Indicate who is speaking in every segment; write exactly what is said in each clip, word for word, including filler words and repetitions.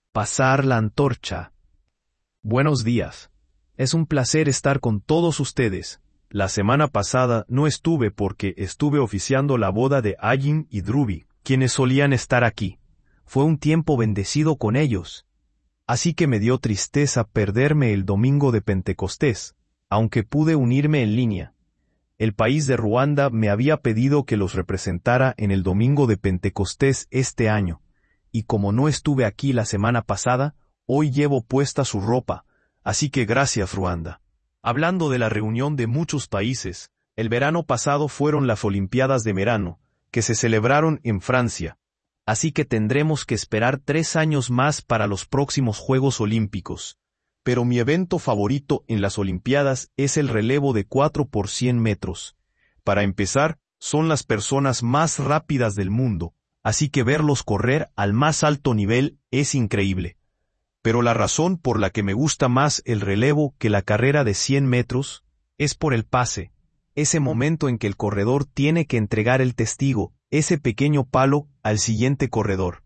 Speaker 1: Pasar la antorcha. Buenos días. Es un placer estar con todos ustedes. La semana pasada no estuve porque estuve oficiando la boda de Ayim y Drubi, quienes solían estar aquí. Fue un tiempo bendecido con ellos. Así que me dio tristeza perderme el domingo de Pentecostés, aunque pude unirme en línea. El país de Ruanda me había pedido que los representara en el domingo de Pentecostés este año, y como no estuve aquí la semana pasada, hoy llevo puesta su ropa, así que gracias Ruanda. Hablando de la reunión de muchos países, el verano pasado fueron las Olimpiadas de verano, que se celebraron en Francia, así que tendremos que esperar tres años más para los próximos Juegos Olímpicos. Pero mi evento favorito en las Olimpiadas es el relevo de cuatro por cien metros. Para empezar, son las personas más rápidas del mundo, así que verlos correr al más alto nivel es increíble. Pero la razón por la que me gusta más el relevo que la carrera de cien metros es por el pase, ese momento en que el corredor tiene que entregar el testigo, ese pequeño palo, al siguiente corredor.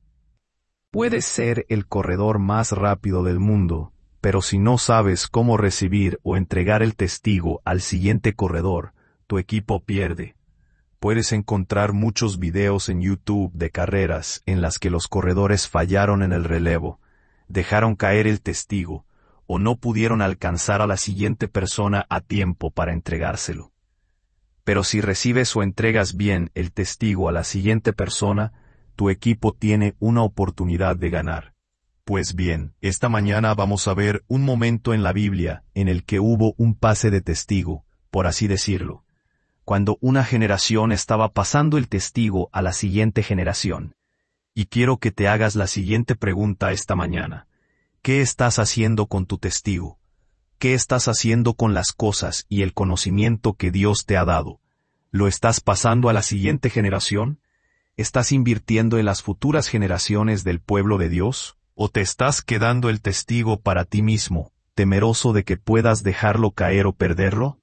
Speaker 1: Puedes ser el corredor más rápido del mundo, pero si no sabes cómo recibir o entregar el testigo al siguiente corredor, tu equipo pierde. Puedes encontrar muchos videos en YouTube de carreras en las que los corredores fallaron en el relevo, dejaron caer el testigo, o no pudieron alcanzar a la siguiente persona a tiempo para entregárselo. Pero si recibes o entregas bien el testigo a la siguiente persona, tu equipo tiene una oportunidad de ganar. Pues bien, esta mañana vamos a ver un momento en la Biblia en el que hubo un pase de testigo, por así decirlo, cuando una generación estaba pasando el testigo a la siguiente generación. Y quiero que te hagas la siguiente pregunta esta mañana. ¿Qué estás haciendo con tu testigo? ¿Qué estás haciendo con las cosas y el conocimiento que Dios te ha dado? ¿Lo estás pasando a la siguiente generación? ¿Estás invirtiendo en las futuras generaciones del pueblo de Dios? ¿O te estás quedando el testigo para ti mismo, temeroso de que puedas dejarlo caer o perderlo?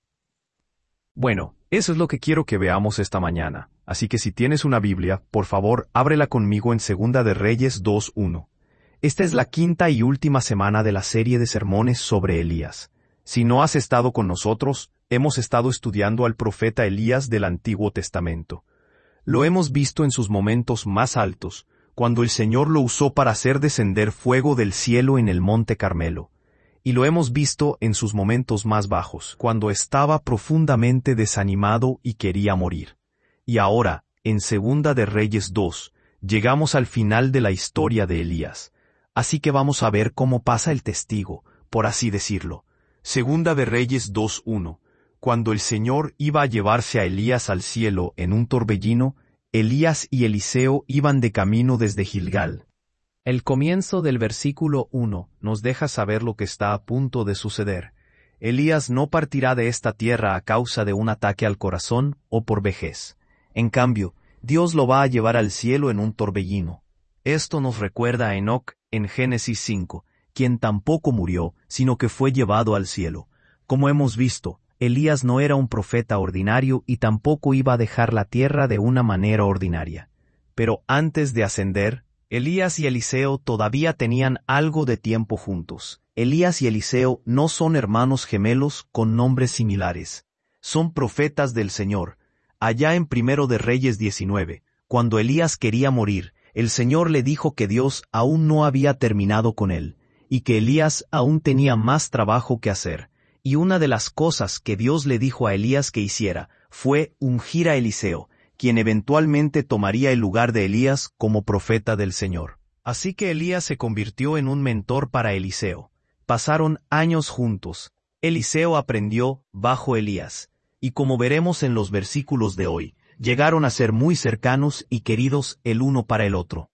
Speaker 1: Bueno, eso es lo que quiero que veamos esta mañana, así que si tienes una Biblia, por favor, ábrela conmigo en Segunda de Reyes dos uno. Esta es la quinta y última semana de la serie de sermones sobre Elías. Si no has estado con nosotros, hemos estado estudiando al profeta Elías del Antiguo Testamento. Lo hemos visto en sus momentos más altos, cuando el Señor lo usó para hacer descender fuego del cielo en el Monte Carmelo. Y lo hemos visto en sus momentos más bajos, cuando estaba profundamente desanimado y quería morir. Y ahora, en Segunda de Reyes dos, llegamos al final de la historia de Elías. Así que vamos a ver cómo pasa el testigo, por así decirlo. Segunda de Reyes dos uno. Cuando el Señor iba a llevarse a Elías al cielo en un torbellino, Elías y Eliseo iban de camino desde Gilgal. El comienzo del versículo uno nos deja saber lo que está a punto de suceder. Elías no partirá de esta tierra a causa de un ataque al corazón o por vejez. En cambio, Dios lo va a llevar al cielo en un torbellino. Esto nos recuerda a Enoc en Génesis cinco, quien tampoco murió, sino que fue llevado al cielo. Como hemos visto, Elías no era un profeta ordinario y tampoco iba a dejar la tierra de una manera ordinaria. Pero antes de ascender, Elías y Eliseo todavía tenían algo de tiempo juntos. Elías y Eliseo no son hermanos gemelos con nombres similares. Son profetas del Señor. Allá en Primero de Reyes diecinueve, cuando Elías quería morir, el Señor le dijo que Dios aún no había terminado con él, y que Elías aún tenía más trabajo que hacer. Y una de las cosas que Dios le dijo a Elías que hiciera fue ungir a Eliseo, quien eventualmente tomaría el lugar de Elías como profeta del Señor. Así que Elías se convirtió en un mentor para Eliseo. Pasaron años juntos. Eliseo aprendió bajo Elías, y como veremos en los versículos de hoy, llegaron a ser muy cercanos y queridos el uno para el otro.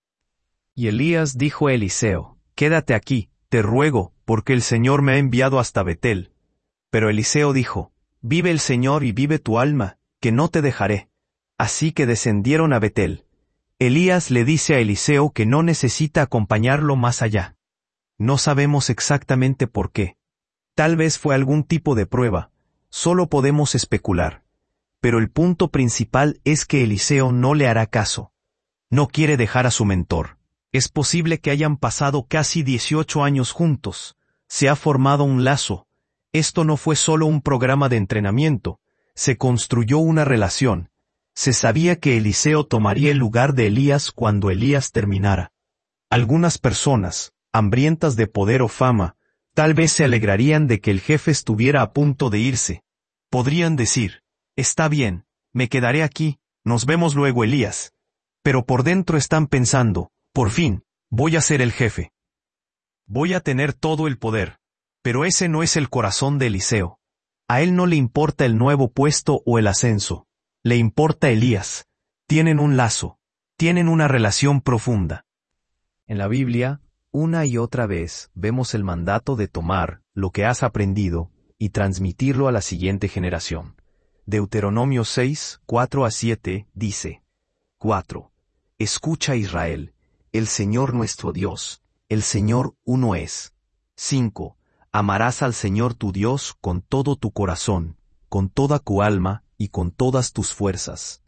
Speaker 1: Y Elías dijo a Eliseo, «Quédate aquí, te ruego, porque el Señor me ha enviado hasta Betel». Pero Eliseo dijo, «Vive el Señor y vive tu alma, que no te dejaré». Así que descendieron a Betel. Elías le dice a Eliseo que no necesita acompañarlo más allá. No sabemos exactamente por qué. Tal vez fue algún tipo de prueba. Solo podemos especular. Pero el punto principal es que Eliseo no le hará caso. No quiere dejar a su mentor. Es posible que hayan pasado casi dieciocho años juntos. Se ha formado un lazo. Esto no fue solo un programa de entrenamiento. Se construyó una relación. Se sabía que Eliseo tomaría el lugar de Elías cuando Elías terminara. Algunas personas, hambrientas de poder o fama, tal vez se alegrarían de que el jefe estuviera a punto de irse. Podrían decir, está bien, me quedaré aquí, nos vemos luego, Elías. Pero por dentro están pensando, por fin, voy a ser el jefe. Voy a tener todo el poder. Pero ese no es el corazón de Eliseo. A él no le importa el nuevo puesto o el ascenso. Le importa Elías. Tienen un lazo. Tienen una relación profunda. En la Biblia, una y otra vez vemos el mandato de tomar lo que has aprendido y transmitirlo a la siguiente generación. Deuteronomio seis, cuatro a siete dice, cuatro. Escucha, Israel, el Señor nuestro Dios, el Señor uno es. cinco. Amarás al Señor tu Dios con todo tu corazón, con toda tu alma y con todas tus fuerzas.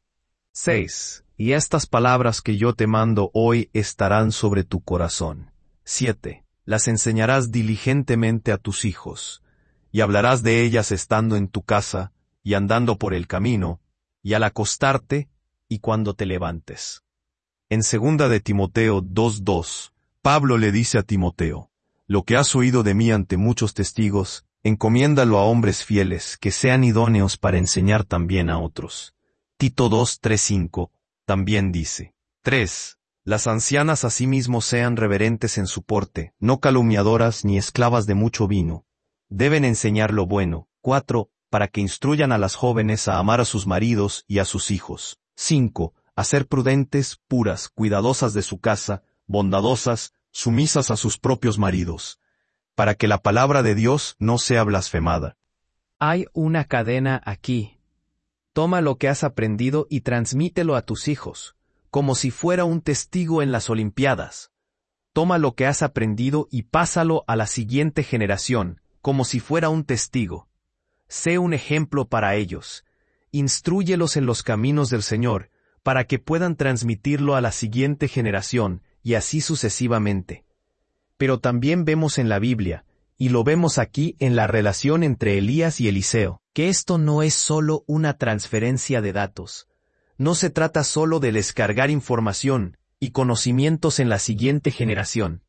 Speaker 1: seis. Y estas palabras que yo te mando hoy estarán sobre tu corazón. siete. Las enseñarás diligentemente a tus hijos, y hablarás de ellas estando en tu casa, y andando por el camino, y al acostarte, y cuando te levantes. En segunda de Timoteo dos dos, Pablo le dice a Timoteo, lo que has oído de mí ante muchos testigos, encomiéndalo a hombres fieles que sean idóneos para enseñar también a otros. Tito dos tres cinco, también dice, tres. Las ancianas asimismo sean reverentes en su porte, no calumniadoras ni esclavas de mucho vino. Deben enseñar lo bueno. cuatro. Para que instruyan a las jóvenes a amar a sus maridos y a sus hijos. cinco. A ser prudentes, puras, cuidadosas de su casa, bondadosas, sumisas a sus propios maridos, para que la palabra de Dios no sea blasfemada. Hay una cadena aquí. Toma lo que has aprendido y transmítelo a tus hijos, como si fuera un testigo en las Olimpiadas. Toma lo que has aprendido y pásalo a la siguiente generación, como si fuera un testigo. Sé un ejemplo para ellos. Instrúyelos en los caminos del Señor, para que puedan transmitirlo a la siguiente generación, y así sucesivamente. Pero también vemos en la Biblia, y lo vemos aquí en la relación entre Elías y Eliseo, que esto no es solo una transferencia de datos. No se trata solo de descargar información y conocimientos en la siguiente generación.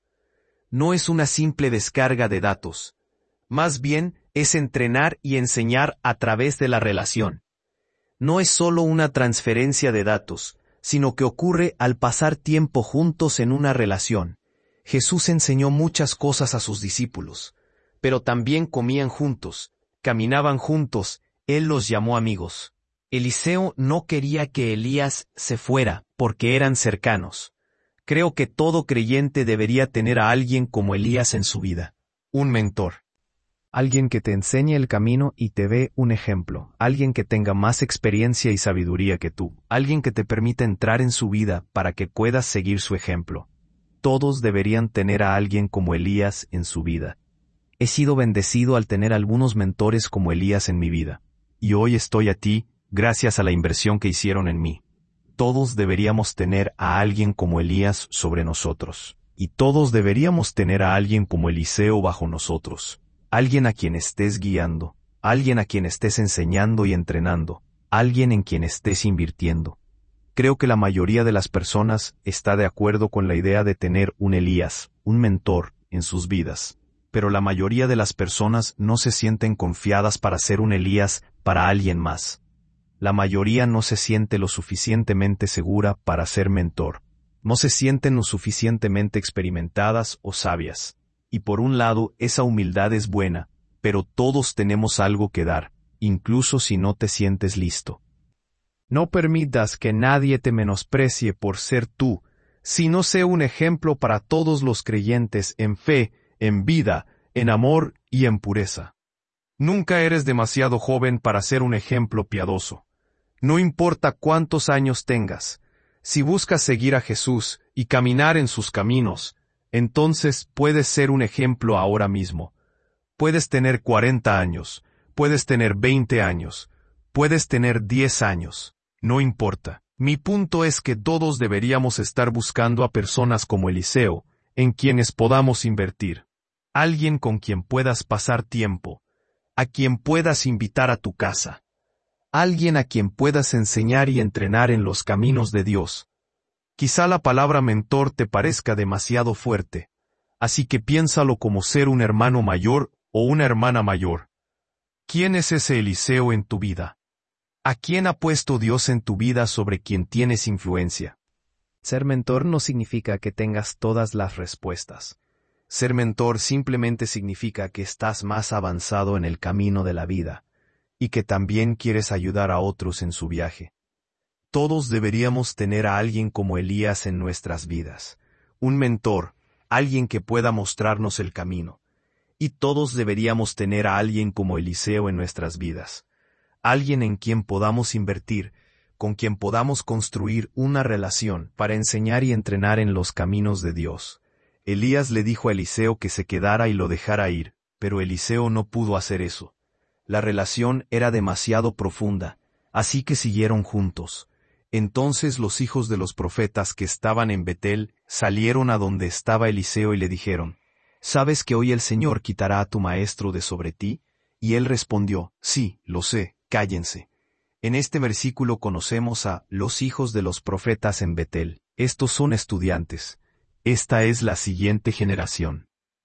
Speaker 1: No es una simple descarga de datos. Más bien, es entrenar y enseñar a través de la relación. No es solo una transferencia de datos, sino que ocurre al pasar tiempo juntos en una relación. Jesús enseñó muchas cosas a sus discípulos, pero también comían juntos, caminaban juntos, Él los llamó amigos. Eliseo no quería que Elías se fuera, porque eran cercanos. Creo que todo creyente debería tener a alguien como Elías en su vida. Un mentor. Alguien que te enseñe el camino y te dé un ejemplo. Alguien que tenga más experiencia y sabiduría que tú. Alguien que te permita entrar en su vida para que puedas seguir su ejemplo. Todos deberían tener a alguien como Elías en su vida. He sido bendecido al tener algunos mentores como Elías en mi vida. Y hoy estoy a ti, gracias a la inversión que hicieron en mí. Todos deberíamos tener a alguien como Elías sobre nosotros. Y todos deberíamos tener a alguien como Eliseo bajo nosotros. Alguien a quien estés guiando, alguien a quien estés enseñando y entrenando, alguien en quien estés invirtiendo. Creo que la mayoría de las personas está de acuerdo con la idea de tener un Elías, un mentor, en sus vidas. Pero la mayoría de las personas no se sienten confiadas para ser un Elías para alguien más. La mayoría no se siente lo suficientemente segura para ser mentor. No se sienten lo suficientemente experimentadas o sabias. Y por un lado, esa humildad es buena, pero todos tenemos algo que dar, incluso si no te sientes listo. No permitas que nadie te menosprecie por ser tú, sino sé un ejemplo para todos los creyentes en fe, en vida, en amor y en pureza. Nunca eres demasiado joven para ser un ejemplo piadoso. No importa cuántos años tengas, si buscas seguir a Jesús y caminar en sus caminos, entonces puedes ser un ejemplo ahora mismo. Puedes tener cuarenta años, puedes tener veinte años, puedes tener diez años, no importa. Mi punto es que todos deberíamos estar buscando a personas como Eliseo, en quienes podamos invertir. Alguien con quien puedas pasar tiempo, a quien puedas invitar a tu casa. Alguien a quien puedas enseñar y entrenar en los caminos de Dios. Quizá la palabra mentor te parezca demasiado fuerte, así que piénsalo como ser un hermano mayor o una hermana mayor. ¿Quién es ese Eliseo en tu vida? ¿A quién ha puesto Dios en tu vida sobre quien tienes influencia?
Speaker 2: Ser mentor no significa que tengas todas las respuestas.
Speaker 1: Ser mentor simplemente significa que estás más avanzado en el camino de la vida, y que también quieres ayudar a otros en su viaje. Todos deberíamos tener a alguien como Elías en nuestras vidas. Un mentor, alguien que pueda mostrarnos el camino. Y todos deberíamos tener a alguien como Eliseo en nuestras vidas. Alguien en quien podamos invertir, con quien podamos construir una relación para enseñar y entrenar en los caminos de Dios. Elías le dijo a Eliseo que se quedara y lo dejara ir, pero Eliseo no pudo hacer eso. La relación era demasiado profunda, así que siguieron juntos. Entonces los hijos de los profetas que estaban en Betel salieron a donde estaba Eliseo y le dijeron, ¿sabes que hoy el Señor quitará a tu maestro de sobre ti? Y él respondió, sí, lo sé, cállense. En este versículo conocemos a los hijos de los profetas en Betel. Estos son estudiantes. Esta es la siguiente generación.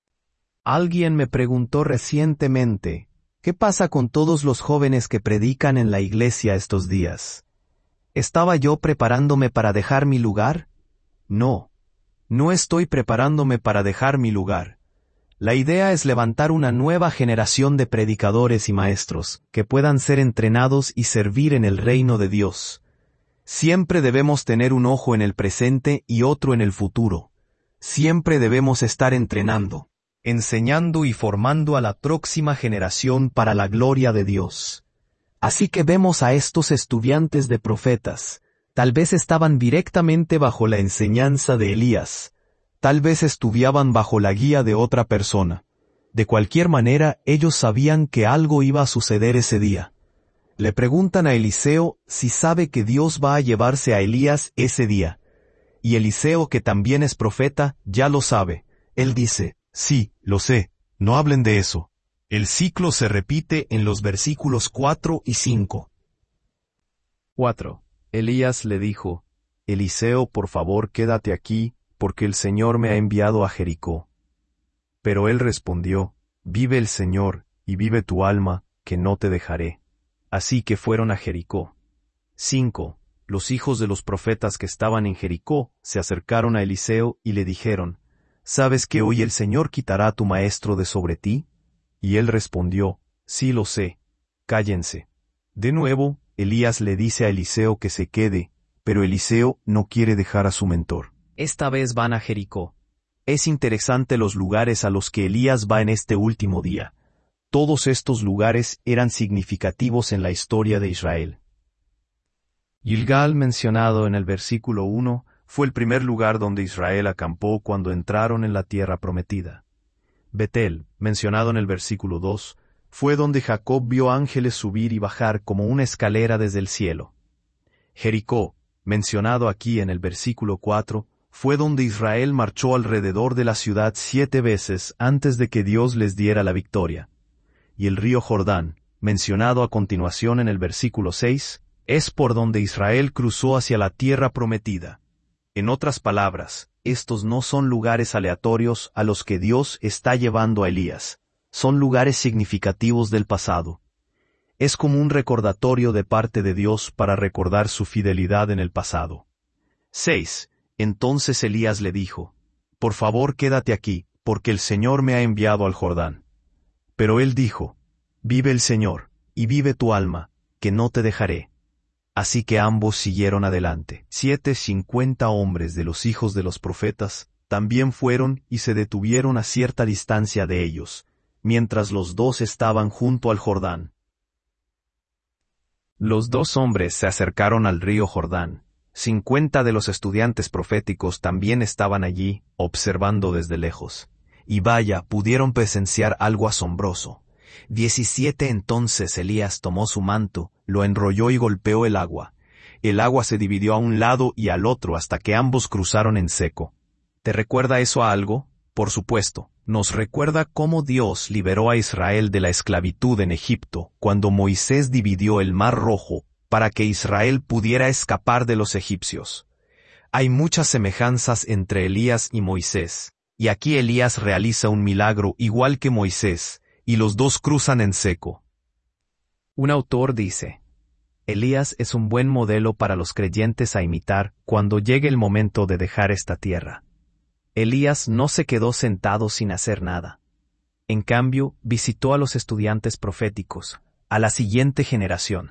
Speaker 2: Alguien me preguntó recientemente, ¿qué pasa con todos los jóvenes que predican en la iglesia estos días? ¿Estaba yo preparándome para dejar mi lugar? No, no estoy preparándome para dejar mi lugar. La idea es levantar una nueva generación de predicadores y maestros, que puedan ser entrenados y servir en el reino de Dios. Siempre debemos tener un ojo en el presente y otro en el futuro. Siempre debemos estar entrenando, enseñando y formando a la próxima generación para la gloria de Dios. Así que vemos a estos estudiantes de profetas. Tal vez estaban directamente bajo la enseñanza de Elías. Tal vez estudiaban bajo la guía de otra persona. De cualquier manera, ellos sabían que algo iba a suceder ese día. Le preguntan a Eliseo si sabe que Dios va a llevarse a Elías ese día. Y Eliseo, que también es profeta, ya lo sabe. Él dice, sí, lo sé, no hablen de eso. El ciclo se repite en los versículos cuatro y cinco. cuatro. Elías le dijo,
Speaker 1: Eliseo, por favor, quédate aquí, porque el Señor me ha enviado a Jericó. Pero él respondió, vive el Señor, y vive tu alma, que no te dejaré. Así que fueron a Jericó. cinco. Los hijos de los profetas que estaban en Jericó se acercaron a Eliseo y le dijeron, ¿sabes que hoy el Señor quitará a tu maestro de sobre ti? Y él respondió, sí lo sé, cállense. De nuevo, Elías le dice a Eliseo que se quede, pero Eliseo no quiere dejar a su mentor.
Speaker 2: esta vez van a Jericó.
Speaker 1: Es interesante los lugares a los que Elías va en este último día. Todos estos lugares eran significativos en la historia de Israel. Gilgal, mencionado en el versículo uno, fue el primer lugar donde Israel acampó cuando entraron en la tierra prometida. Betel, mencionado en el versículo dos, fue donde Jacob vio ángeles subir y bajar como una escalera desde el cielo. Jericó, mencionado aquí en el versículo cuatro, fue donde Israel marchó alrededor de la ciudad siete veces antes de que Dios les diera la victoria. Y el río Jordán, mencionado a continuación en el versículo seis, es por donde Israel cruzó hacia la tierra prometida. En otras palabras, estos no son lugares aleatorios a los que Dios está llevando a Elías, son lugares significativos del pasado. Es como un recordatorio de parte de Dios para recordar su fidelidad en el pasado. seis. Entonces Elías le dijo, por favor quédate aquí, porque el Señor me ha enviado al Jordán. Pero él dijo, vive el Señor, y vive tu alma, que no te dejaré. Así que ambos siguieron adelante. Siete cincuenta hombres de los hijos de los profetas también fueron y se detuvieron a cierta distancia de ellos, mientras los dos estaban junto al Jordán. Los dos hombres se acercaron al río Jordán. Cincuenta de los estudiantes proféticos también estaban allí, observando desde lejos. Y vaya, pudieron presenciar algo asombroso. Diecisiete Entonces Elías tomó su manto, lo enrolló y golpeó el agua. el agua se dividió a un lado y al otro hasta que ambos cruzaron en seco. ¿Te recuerda eso a algo? Por supuesto, nos recuerda cómo Dios liberó a Israel de la esclavitud en Egipto cuando Moisés dividió el Mar Rojo para que Israel pudiera escapar de los egipcios. Hay muchas semejanzas entre Elías y Moisés, y aquí Elías realiza un milagro igual que Moisés, y los dos cruzan en seco.
Speaker 2: Un autor dice, Elías es un buen modelo para los creyentes a imitar cuando llegue el momento de dejar esta tierra. Elías no se quedó sentado sin hacer nada. En cambio, visitó a los estudiantes proféticos, a la siguiente generación.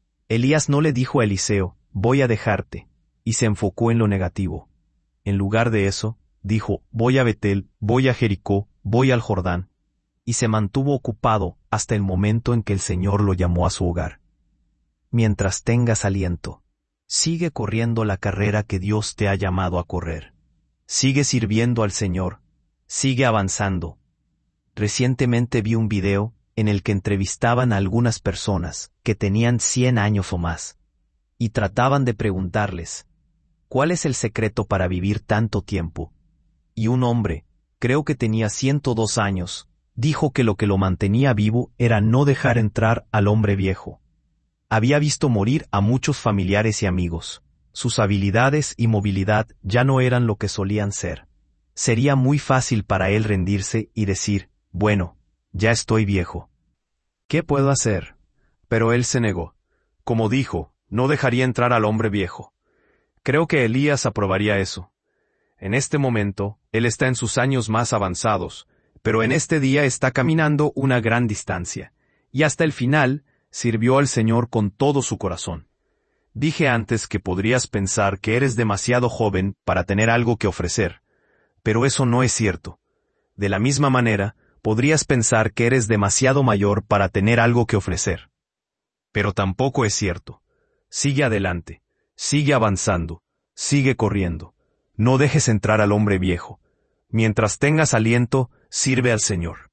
Speaker 2: Elías no le dijo a Eliseo, voy a dejarte, y se enfocó en lo negativo. En lugar de eso, dijo, voy a Betel, voy a Jericó, voy al Jordán, y se mantuvo ocupado hasta el momento en que el Señor lo llamó a su hogar. Mientras tengas aliento, sigue corriendo la carrera que Dios te ha llamado a correr. Sigue sirviendo al Señor, sigue avanzando. Recientemente vi un video en el que entrevistaban a algunas personas que tenían cien años o más, y trataban de preguntarles, ¿cuál es el secreto para vivir tanto tiempo? Y un hombre, creo que tenía ciento dos años, dijo que lo que lo mantenía vivo era no dejar entrar al hombre viejo. Había visto morir a muchos familiares y amigos. Sus habilidades y movilidad ya no eran lo que solían ser. Sería muy fácil para él rendirse y decir, bueno, ya estoy viejo. ¿Qué puedo hacer?
Speaker 1: Pero él se negó. Como dijo, no dejaría entrar al hombre viejo. Creo que Elías aprobaría eso. En este momento, él está en sus años más avanzados, pero en este día está caminando una gran distancia, y hasta el final, sirvió al Señor con todo su corazón. Dije antes que podrías pensar que eres demasiado joven para tener algo que ofrecer, pero eso no es cierto. De la misma manera, podrías pensar que eres demasiado mayor para tener algo que ofrecer. Pero tampoco es cierto. Sigue adelante, sigue avanzando, sigue corriendo. No dejes entrar al hombre viejo. Mientras tengas aliento, sirve al Señor.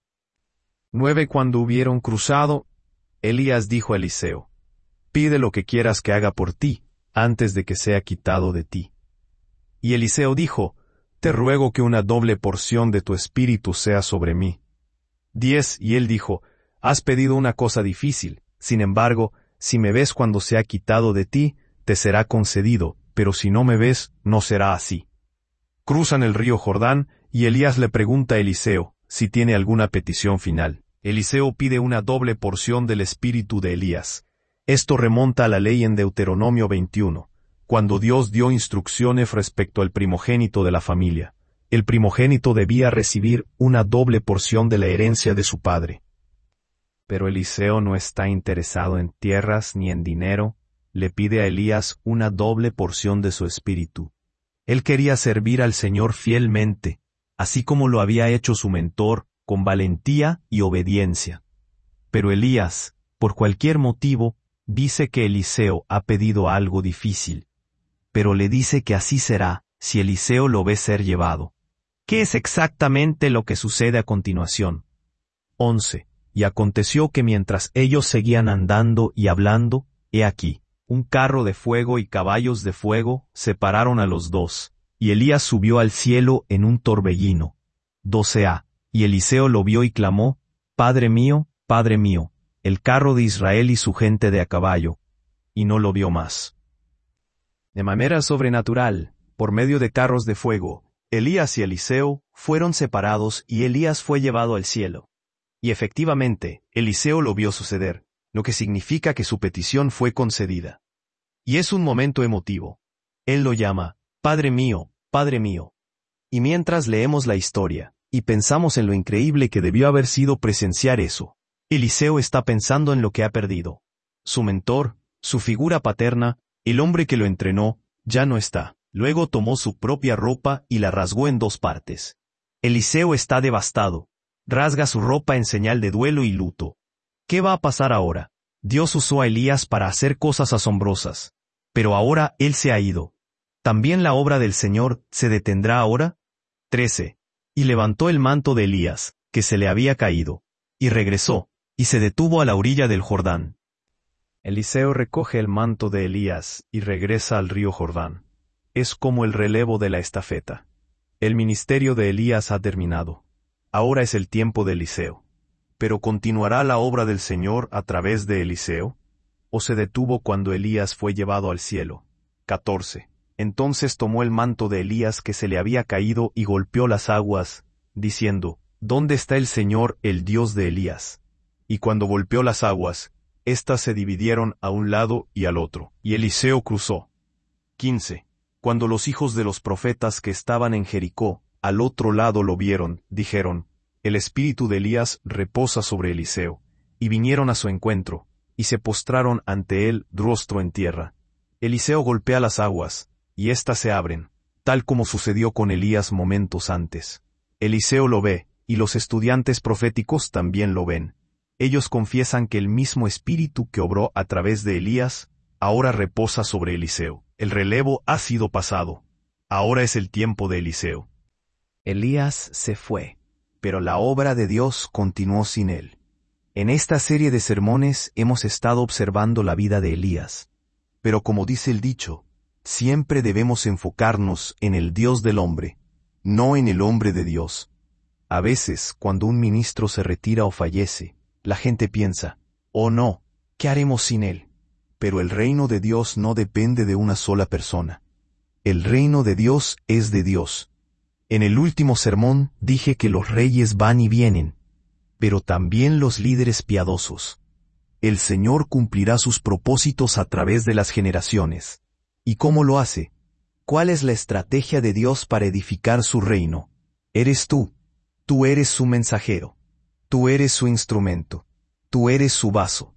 Speaker 2: Nueve Cuando hubieron cruzado, Elías dijo a Eliseo, pide lo que quieras que haga por ti, antes de que sea quitado de ti. Y Eliseo dijo, te ruego que una doble porción de tu espíritu sea sobre mí. Diez Y él dijo, has pedido una cosa difícil, sin embargo, si me ves cuando sea quitado de ti, te será concedido, pero si no me ves, no será así. Cruzan el río Jordán, y Elías le pregunta a Eliseo, si tiene alguna petición final. Eliseo pide una doble porción del espíritu de Elías. Esto remonta a la ley en Deuteronomio veintiuno, cuando Dios dio instrucciones respecto al primogénito de la familia. El primogénito debía recibir una doble porción de la herencia de su padre. Pero Eliseo no está interesado en tierras ni en dinero, le pide a Elías una doble porción de su espíritu. Él quería servir al Señor fielmente, así como lo había hecho su mentor, con valentía y obediencia. Pero Elías, por cualquier motivo, dice que Eliseo ha pedido algo difícil. Pero le dice que así será, si Eliseo lo ve ser llevado. ¿Qué es exactamente lo que sucede a continuación? once Y aconteció que mientras ellos seguían andando y hablando, he aquí, un carro de fuego y caballos de fuego separaron a los dos, y Elías subió al cielo en un torbellino. doce A Y Eliseo lo vio y clamó, Padre mío, Padre mío, el carro de Israel y su gente de a caballo. Y no lo vio más. De manera sobrenatural, por medio de carros de fuego, Elías y Eliseo fueron separados y Elías fue llevado al cielo. Y efectivamente, Eliseo lo vio suceder, lo que significa que su petición fue concedida. Y es un momento emotivo. Él lo llama, Padre mío, Padre mío. Y mientras leemos la historia, y pensamos en lo increíble que debió haber sido presenciar eso, Eliseo está pensando en lo que ha perdido. Su mentor, su figura paterna, el hombre que lo entrenó, ya no está. Luego tomó su propia ropa y la rasgó en dos partes. Eliseo está devastado. Rasga su ropa en señal de duelo y luto. ¿Qué va a pasar ahora? Dios usó a Elías para hacer cosas asombrosas. Pero ahora él se ha ido. ¿También la obra del Señor se detendrá ahora? trece Y levantó el manto de Elías, que se le había caído, y regresó, y se detuvo a la orilla del Jordán.
Speaker 1: Eliseo recoge el manto de Elías y regresa al río Jordán. Es como el relevo de la estafeta. El ministerio de Elías ha terminado. Ahora es el tiempo de Eliseo. ¿Pero continuará la obra del Señor a través de Eliseo? ¿O se detuvo cuando Elías fue llevado al cielo? catorce. Entonces tomó el manto de Elías que se le había caído y golpeó las aguas, diciendo, ¿Dónde está el Señor, el Dios de Elías? Y cuando golpeó las aguas, éstas se dividieron a un lado y al otro, y Eliseo cruzó. quince. Cuando los hijos de los profetas que estaban en Jericó, al otro lado lo vieron, dijeron, el espíritu de Elías reposa sobre Eliseo, y vinieron a su encuentro, y se postraron ante él rostro en tierra. Eliseo golpea las aguas, y éstas se abren, tal como sucedió con Elías momentos antes. Eliseo lo ve, y los estudiantes proféticos también lo ven. Ellos confiesan que el mismo espíritu que obró a través de Elías, ahora reposa sobre Eliseo. El relevo ha sido pasado. Ahora es el tiempo de Eliseo.
Speaker 2: Elías se fue, pero la obra de Dios continuó sin él. En esta serie de sermones hemos estado observando la vida de Elías. Pero como dice el dicho, siempre debemos enfocarnos en el Dios del hombre, no en el hombre de Dios. A veces, cuando un ministro se retira o fallece, la gente piensa, oh no, ¿qué haremos sin él? Pero el reino de Dios no depende de una sola persona. El reino de Dios es de Dios. En el último sermón dije que los reyes van y vienen, pero también los líderes piadosos. El Señor cumplirá sus propósitos a través de las generaciones. ¿Y cómo lo hace? ¿Cuál es la estrategia de Dios para edificar su reino? Eres tú. Tú eres su mensajero. Tú eres su instrumento. Tú eres su vaso.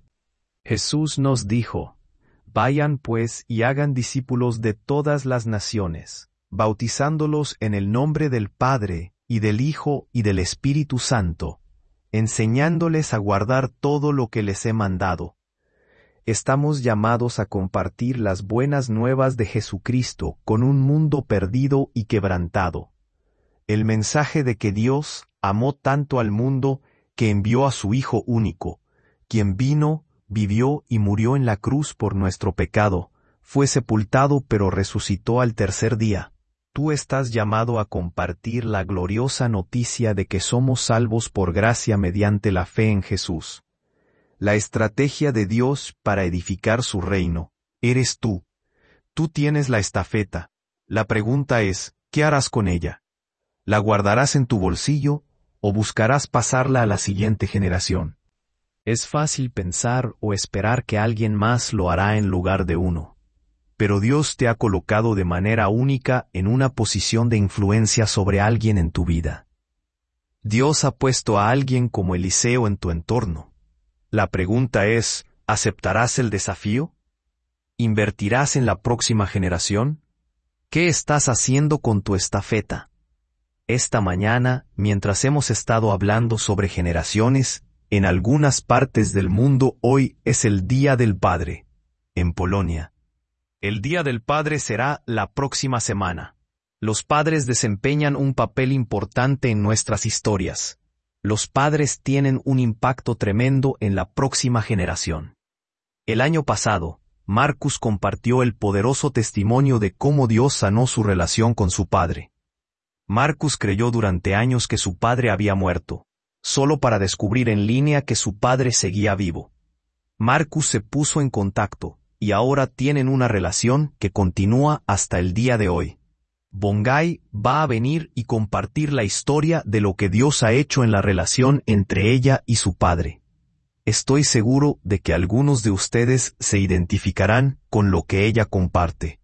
Speaker 1: Jesús nos dijo, vayan pues y hagan discípulos de todas las naciones, bautizándolos en el nombre del Padre, y del Hijo, y del Espíritu Santo, enseñándoles a guardar todo lo que les he mandado. Estamos llamados a compartir las buenas nuevas de Jesucristo con un mundo perdido y quebrantado. El mensaje de que Dios amó tanto al mundo que envió a su Hijo único, quien vino, vivió y murió en la cruz por nuestro pecado, fue sepultado pero resucitó al tercer día. Tú estás llamado a compartir la gloriosa noticia de que somos salvos por gracia mediante la fe en Jesús. La estrategia de Dios para edificar su reino, eres tú. Tú tienes la estafeta. La pregunta es, ¿qué harás con ella? ¿La guardarás en tu bolsillo o buscarás pasarla a la siguiente generación? Es fácil pensar o esperar que alguien más lo hará en lugar de uno. Pero Dios te ha colocado de manera única en una posición de influencia sobre alguien en tu vida. Dios ha puesto a alguien como Eliseo en tu entorno. La pregunta es, ¿aceptarás el desafío? ¿Invertirás en la próxima generación? ¿Qué estás haciendo con tu estafeta? Esta mañana, mientras hemos estado hablando sobre generaciones, en algunas partes del mundo hoy es el Día del Padre. En Polonia. El Día del Padre será la próxima semana. Los padres desempeñan un papel importante en nuestras historias. Los padres tienen un impacto tremendo en la próxima generación. El año pasado, Marcus compartió el poderoso testimonio de cómo Dios sanó su relación con su padre. Marcus creyó durante años que su padre había muerto, solo para descubrir en línea que su padre seguía vivo. Marcus se puso en contacto, y ahora tienen una relación que continúa hasta el día de hoy. Bongay va a venir y compartir la historia de lo que Dios ha hecho en la relación entre ella y su padre. Estoy seguro de que algunos de ustedes se identificarán con lo que ella comparte.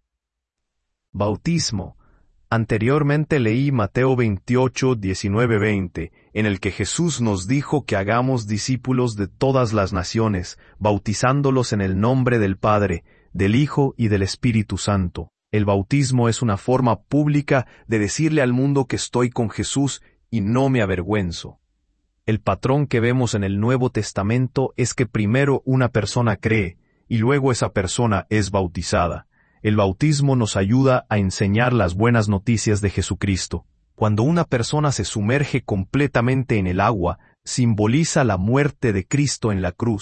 Speaker 1: Bautismo. Anteriormente leí Mateo veintiocho, diecinueve, veinte, en el que Jesús nos dijo que hagamos discípulos de todas las naciones, bautizándolos en el nombre del Padre, del Hijo y del Espíritu Santo. El bautismo es una forma pública de decirle al mundo que estoy con Jesús y no me avergüenzo. El patrón que vemos en el Nuevo Testamento es que primero una persona cree y luego esa persona es bautizada. El bautismo nos ayuda a enseñar las buenas noticias de Jesucristo. Cuando una persona se sumerge completamente en el agua, simboliza la muerte de Cristo en la cruz,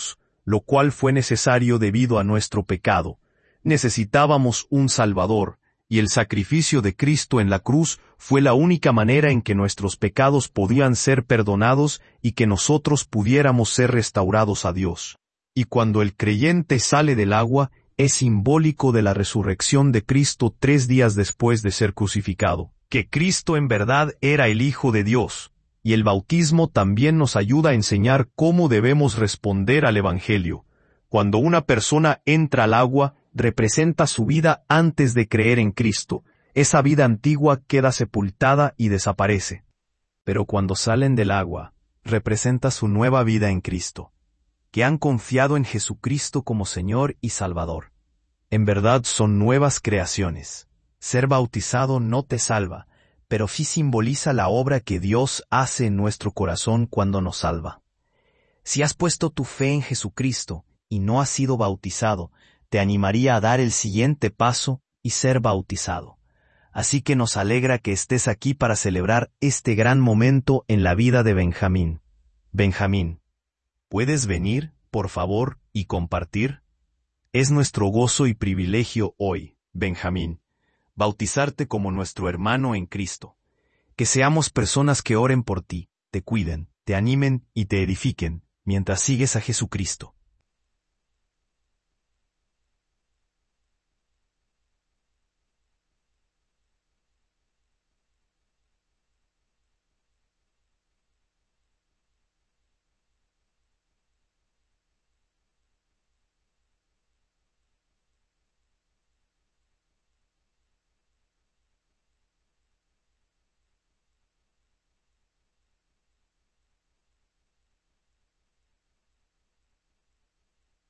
Speaker 1: lo cual fue necesario debido a nuestro pecado. Necesitábamos un Salvador, y el sacrificio de Cristo en la cruz fue la única manera en que nuestros pecados podían ser perdonados y que nosotros pudiéramos ser restaurados a Dios. Y cuando el creyente sale del agua, es simbólico de la resurrección de Cristo tres días después de ser crucificado, que Cristo en verdad era el Hijo de Dios, y el bautismo también nos ayuda a enseñar cómo debemos responder al Evangelio. Cuando una persona entra al agua, representa su vida antes de creer en Cristo. Esa vida antigua queda sepultada y desaparece. Pero cuando salen del agua, representa su nueva vida en Cristo, que han confiado en Jesucristo como Señor y Salvador. En verdad son nuevas creaciones. Ser bautizado no te salva, pero sí simboliza la obra que Dios hace en nuestro corazón cuando nos salva. Si has puesto tu fe en Jesucristo y no has sido bautizado, te animaría a dar el siguiente paso y ser bautizado. Así que nos alegra que estés aquí para celebrar este gran momento en la vida de Benjamín. Benjamín, ¿puedes venir, por favor, y compartir? Es nuestro gozo y privilegio hoy, Benjamín, bautizarte como nuestro hermano en Cristo. Que seamos personas que oren por ti, te cuiden, te animen y te edifiquen, mientras sigues a Jesucristo.